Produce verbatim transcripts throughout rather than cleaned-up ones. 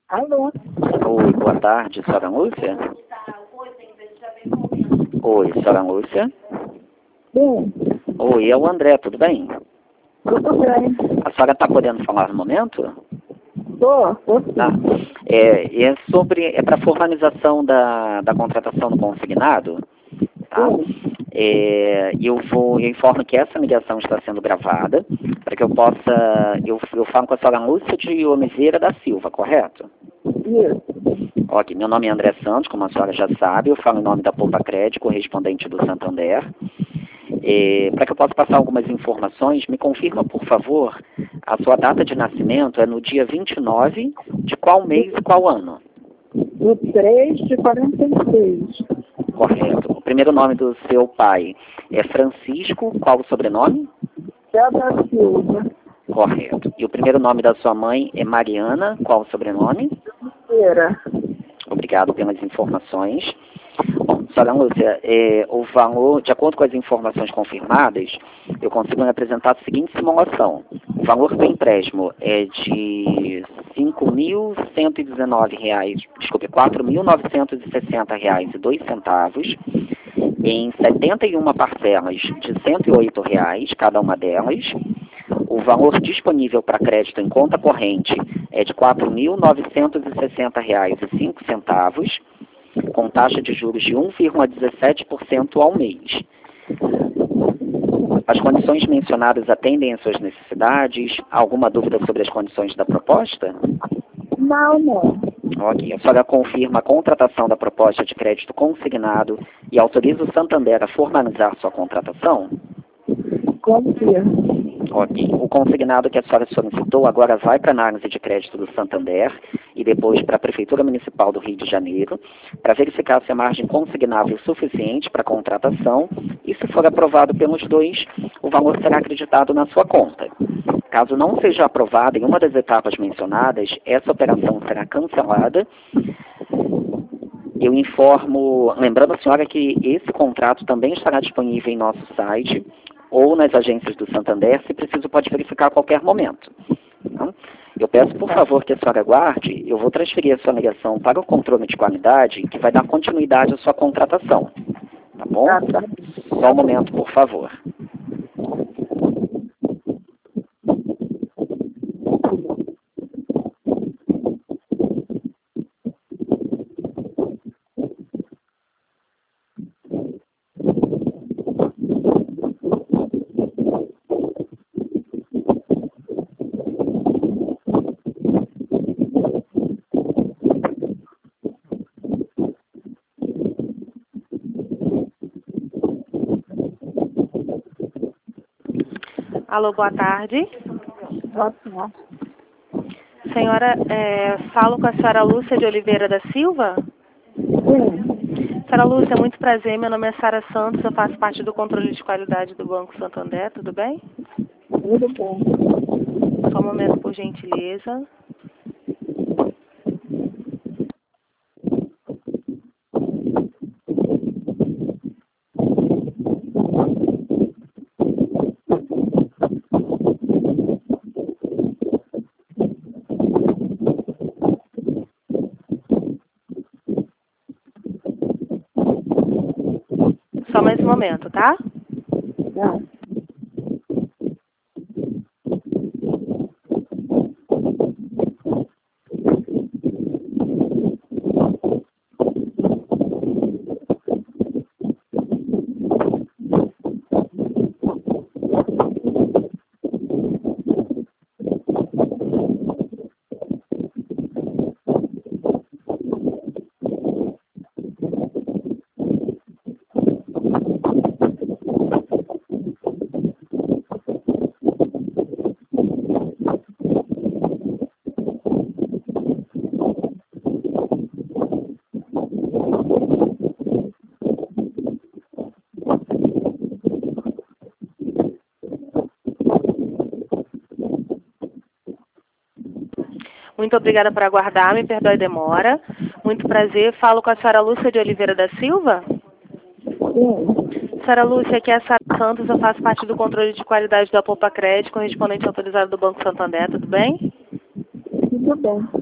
Alô? Oi, boa tarde, senhora Lúcia? Oi, senhora Lúcia? Sim, Oi, é o André, tudo bem? tudo bem. A senhora está podendo falar no momento? Tô, tô sim. Tá. É, é sobre, é para formalização da, da contratação do consignado, tá? Sim, É, eu vou, eu informo que essa ligação está sendo gravada, para que eu possa, eu, eu falo com a senhora Lúcia de Oliveira da Silva, correto? isso. Ok, meu nome é André Santos, como a senhora já sabe, eu falo em nome da Poupa Crédito, correspondente do Santander. É, para que eu possa passar algumas informações, me confirma, por favor, a sua data de nascimento é no dia vinte e nove de qual mês e qual ano? O três de quarenta e seis. Correto. O primeiro nome do seu pai é Francisco, qual o sobrenome? César Silva. Correto. E o primeiro nome da sua mãe é Mariana, qual o sobrenome? Feira. Obrigado pelas informações. Bom, senhora Lúcia, é, o valor, de acordo com as informações confirmadas, eu consigo lhe apresentar a seguinte simulação. O valor do empréstimo é de cinco mil cento e dezenove reais, desculpe, quatro mil novecentos e sessenta reais e dois centavos, em setenta e uma parcelas de cento e oito reais, cada uma delas. O valor disponível para crédito em conta corrente é de quatro mil novecentos e sessenta reais e cinco centavos, com taxa de juros de um vírgula dezessete por cento ao mês. As condições mencionadas atendem às suas necessidades? Alguma dúvida sobre as condições da proposta? Não, não. Ok. A senhora confirma a contratação da proposta de crédito consignado e autoriza o Santander a formalizar sua contratação? Confirmo. Ok. O consignado que a senhora solicitou agora vai para a análise de crédito do Santander e depois para a Prefeitura Municipal do Rio de Janeiro, para verificar se a margem consignável é suficiente para a contratação e, se for aprovado pelos dois, o valor será acreditado na sua conta. Caso não seja aprovado em uma das etapas mencionadas, essa operação será cancelada. Eu informo, lembrando a senhora que esse contrato também estará disponível em nosso site ou nas agências do Santander, se preciso pode verificar a qualquer momento. Tá? Eu peço, por favor, que a senhora aguarde, eu vou transferir a sua ligação para o controle de qualidade, que vai dar continuidade à sua contratação. Tá bom? Tá, tá. Só um momento, por favor. Alô, boa tarde. Ótimo. Senhora, é, falo com a senhora Lúcia de Oliveira da Silva? Sim, Senhora Lúcia, muito prazer. Meu nome é Sara Santos, eu faço parte do controle de qualidade do Banco Santander, tudo bem? tudo bem. Só um momento, por gentileza. Só mais um momento, tá? Tá. Muito obrigada por aguardar, me perdoe a demora. Muito prazer. Falo com a senhora Lúcia de Oliveira da Silva? Sim, Senhora Lúcia, aqui é a Sara Santos, eu faço parte do controle de qualidade da Poupa Crédito, correspondente autorizado do Banco Santander, tudo bem? tudo bem.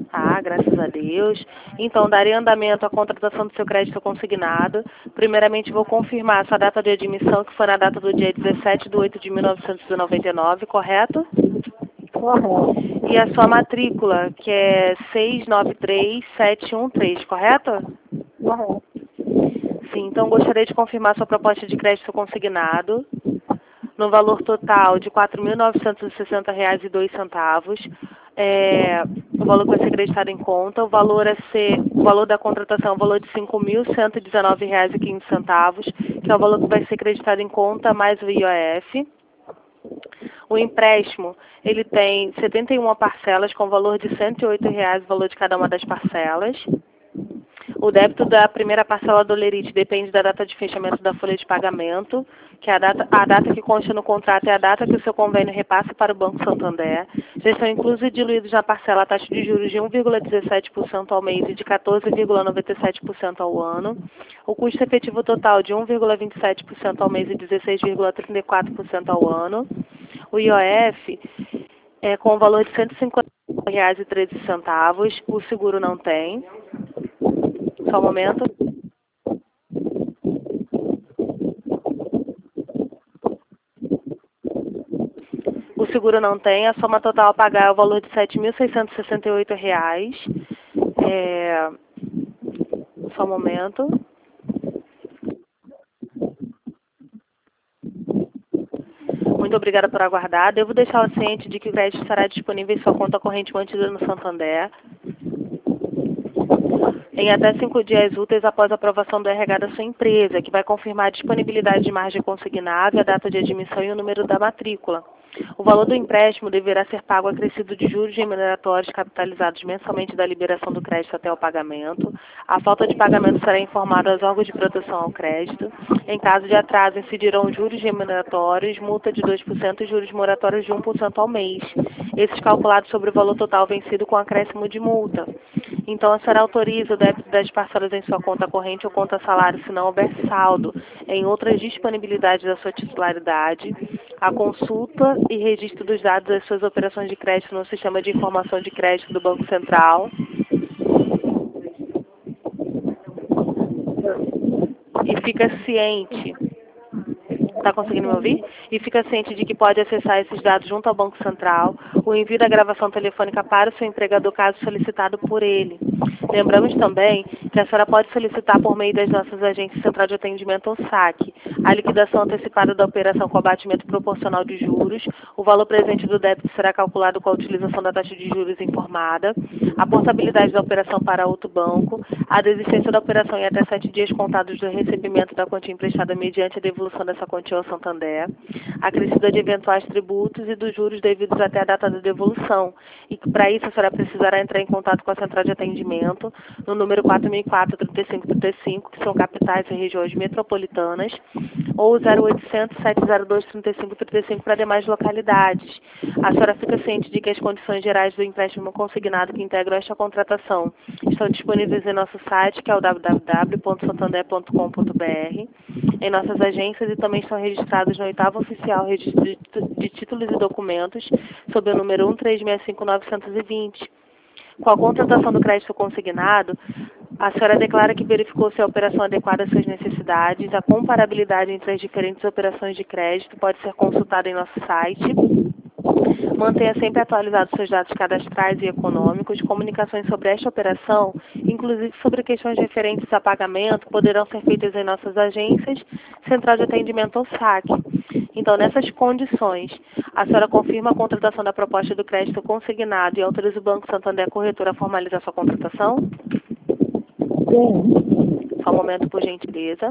Ah, graças a Deus. Então, darei andamento à contratação do seu crédito consignado. Primeiramente, vou confirmar a sua data de admissão, que foi na data do dia dezessete de oito de mil novecentos e noventa e nove, correto? Correto. E a sua matrícula, que é seis nove três sete um três, correto? Correto. Sim, então gostaria de confirmar sua proposta de crédito consignado no valor total de quatro mil novecentos e sessenta reais e dois centavos. É, o valor que vai ser acreditado em conta, o valor a ser, o valor da contratação é o valor de cinco mil cento e dezenove reais e quinze centavos, que é o valor que vai ser acreditado em conta mais o I O F. O empréstimo, ele tem setenta e uma parcelas com valor de cento e oito reais o valor de cada uma das parcelas. O débito da primeira parcela do Lerite depende da data de fechamento da folha de pagamento, que é a data, a data que consta no contrato é a data que o seu convênio repassa para o Banco Santander. Já estão inclusos e diluídos na parcela a taxa de juros de um vírgula dezessete por cento ao mês e de quatorze vírgula noventa e sete por cento ao ano. O custo efetivo total de um vírgula vinte e sete por cento ao mês e dezesseis vírgula trinta e quatro por cento ao ano. O I O F é com o valor de cento e cinquenta reais e treze centavos. O seguro não tem. Só um momento. O seguro não tem, a soma total a pagar é o valor de sete mil seiscentos e sessenta e oito reais. É... Só um momento. Muito obrigada por aguardar. Devo deixá-la ciente de que o crédito estará disponível em sua conta corrente mantida no Santander em até cinco dias úteis após a aprovação do R H da sua empresa, que vai confirmar a disponibilidade de margem consignável, a data de admissão e o número da matrícula. O valor do empréstimo deverá ser pago acrescido de juros remuneratórios capitalizados mensalmente da liberação do crédito até o pagamento. A falta de pagamento será informada aos órgãos de proteção ao crédito. Em caso de atraso, incidirão juros remuneratórios, multa de dois por cento e juros moratórios de um por cento ao mês. Esses calculados sobre o valor total vencido com acréscimo de multa. Então, a senhora autoriza o débito das parcelas em sua conta corrente ou conta salário, se não houver saldo em outras disponibilidades da sua titularidade, a consulta e registro dos dados das suas operações de crédito no Sistema de Informação de Crédito do Banco Central. E fica ciente, está conseguindo me ouvir? E fica ciente de que pode acessar esses dados junto ao Banco Central, o envio da gravação telefônica para o seu empregador caso solicitado por ele. Lembramos também que a senhora pode solicitar por meio das nossas agências Central de Atendimento ou S A C a liquidação antecipada da operação com abatimento proporcional de juros. O valor presente do débito será calculado com a utilização da taxa de juros informada, a portabilidade da operação para outro banco, a desistência da operação em até sete dias contados do recebimento da quantia emprestada mediante a devolução dessa quantia ao Santander, a acrescida de eventuais tributos e dos juros devidos até a data da devolução. E para isso a senhora precisará entrar em contato com a Central de Atendimento no número quatro mil e quatro, trinta e cinco trinta e cinco, que são capitais e regiões metropolitanas, ou zero oitocentos, sete zero dois, trinta e cinco trinta e cinco para demais localidades. A senhora fica ciente de que as condições gerais do empréstimo consignado que integram esta contratação estão disponíveis em nosso site, que é o w w w ponto santander ponto com ponto b r, em nossas agências, e também estão registrados no oitavo oficial registro de títulos e documentos, sob o número um três seis cinco nove dois zero. Com a contratação do crédito consignado, a senhora declara que verificou se a operação adequada às suas necessidades. A comparabilidade entre as diferentes operações de crédito pode ser consultada em nosso site. Mantenha sempre atualizados seus dados cadastrais e econômicos. Comunicações sobre esta operação, inclusive sobre questões referentes a pagamento, poderão ser feitas em nossas agências, Central de Atendimento ou S A C. Então, nessas condições, a senhora confirma a contratação da proposta do crédito consignado e autoriza o Banco Santander Corretora a formalizar sua contratação? Sim. Só um momento, por gentileza.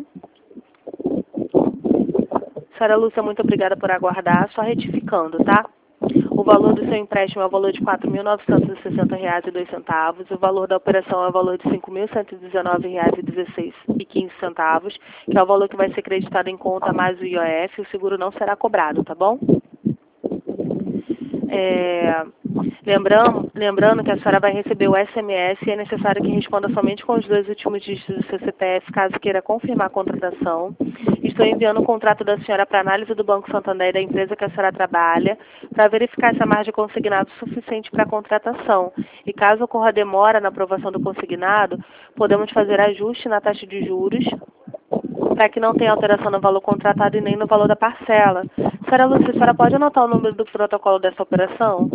Senhora Lúcia, muito obrigada por aguardar. Só retificando, tá? O valor do seu empréstimo é o valor de quatro mil novecentos e sessenta reais e dois centavos. O valor da operação é o valor de cinco mil cento e dezenove reais e dezesseis e quinze centavos, que é o valor que vai ser creditado em conta mais o I O F. O seguro não será cobrado, tá bom? É... Lembrando, lembrando que a senhora vai receber o S M S e é necessário que responda somente com os dois últimos dígitos do seu C P F, caso queira confirmar a contratação. Estou enviando o contrato da senhora para análise do Banco Santander e da empresa que a senhora trabalha, para verificar se a margem consignado é suficiente para a contratação. E caso ocorra demora na aprovação do consignado, podemos fazer ajuste na taxa de juros, para que não tenha alteração no valor contratado e nem no valor da parcela. Senhora Lúcia, a senhora pode anotar o número do protocolo dessa operação?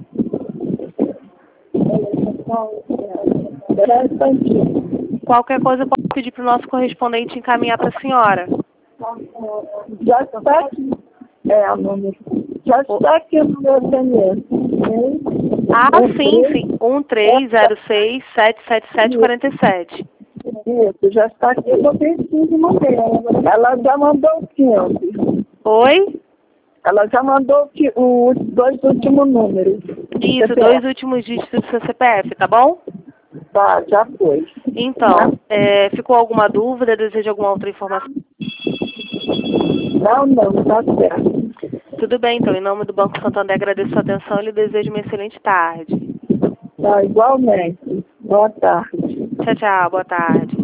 Qualquer coisa eu posso pedir para o nosso correspondente encaminhar para a senhora. Já está aqui. É, a número. Já está aqui no meu S M S. Ah, sim, sim. um três zero seis, sete sete sete, quatro sete. Isso, já está aqui no perfil de mandei. Ela já mandou o filme. Oi? Ela já mandou os dois últimos números. Isso, dois últimos dígitos do seu C P F, tá bom? Tá, já foi. Então, é, ficou alguma dúvida? Deseja alguma outra informação? Não, não, tá certo. Tudo bem, então. Em nome do Banco Santander, agradeço a sua atenção e lhe desejo uma excelente tarde. Tá, igualmente. Boa tarde. Tchau, tchau. Boa tarde.